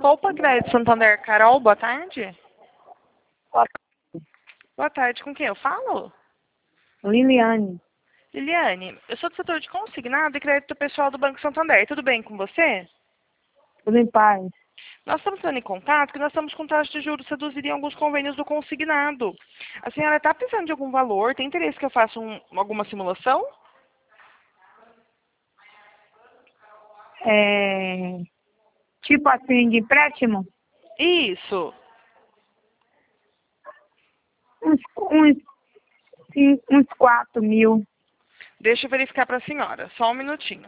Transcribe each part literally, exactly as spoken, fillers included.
Poupa Crédito Santander, Carol, boa tarde. Boa Boa tarde, com quem eu falo? Liliane, Liliane, eu sou do setor de consignado e crédito pessoal do Banco Santander. Tudo bem com você? tudo em paz. Nós estamos entrando em contato que nós estamos com taxa de juros reduzida em alguns convênios do consignado. A senhora está precisando de algum valor? Tem interesse que eu faça um, alguma simulação? É, tipo assim, de empréstimo, Isso. uns, uns, cinco, uns quatro mil. Deixa eu verificar para a senhora. Só um minutinho.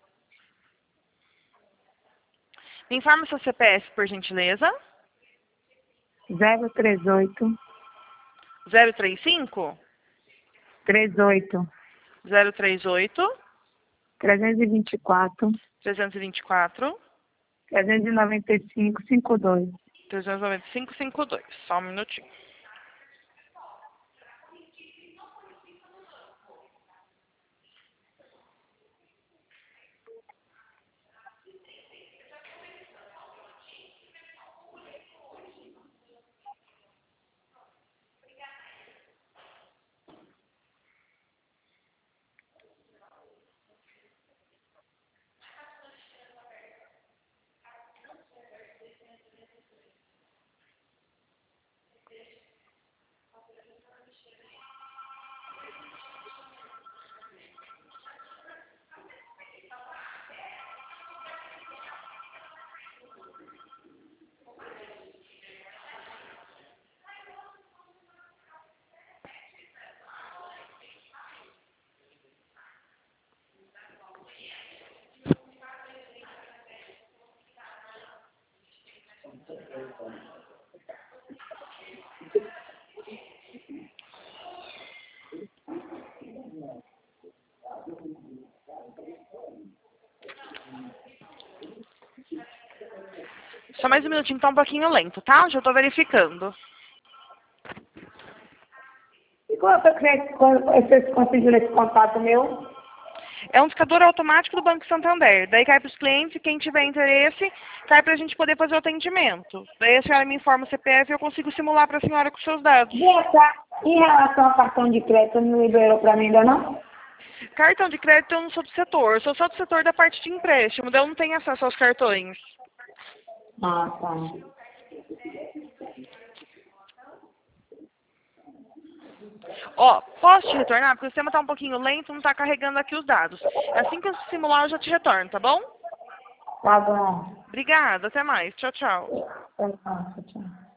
Me informa seu C P F, por gentileza. zero três oito, zero três cinco, três oito, zero três oito, trezentos e vinte e quatro, trezentos e vinte e quatro, trezentos e noventa e cinco, cinquenta e dois. trezentos e noventa e cinco, cinquenta e dois. Só um minutinho. Só mais um minutinho, tá um pouquinho lento, tá? Já estou verificando. E qual é o crédito quando vocês conseguiram esse contato meu? É um indicador automático do Banco Santander. Daí cai para os clientes e quem tiver interesse, cai para a gente poder fazer o atendimento. Daí a senhora me informa o C P F e eu consigo simular para a senhora com seus dados. E essa, em relação ao cartão de crédito, não liberou para mim ainda não? Cartão de crédito eu não sou do setor, eu sou só do setor da parte de empréstimo, daí eu não tenho acesso aos cartões. Ah, tá. Ó, posso te retornar? Porque o sistema está um pouquinho lento, não está carregando aqui os dados. Assim que eu simular, eu já te retorno, tá bom? Tá bom. Obrigada, até mais. Tchau, tchau. Tá bom, tchau.